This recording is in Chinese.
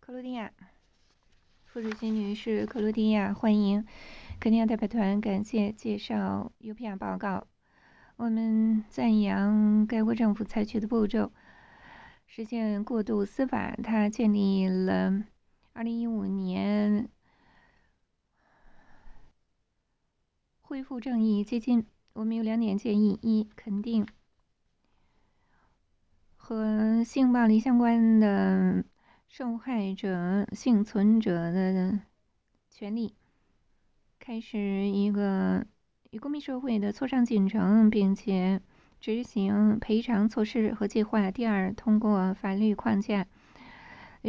克罗地亚副主席女士克罗地亚欢迎。肯尼亚代表团感谢介绍 UPR 报告。我们赞扬该国政府采取的步骤，实现过渡司法。它建立了2015年恢复正义基金。我们有2点建议：一、肯定和性暴力相关的受害者、幸存者的权利，开始一个与公民社会的磋商进程，并且执行赔偿措施和计划。第二，通过法律框架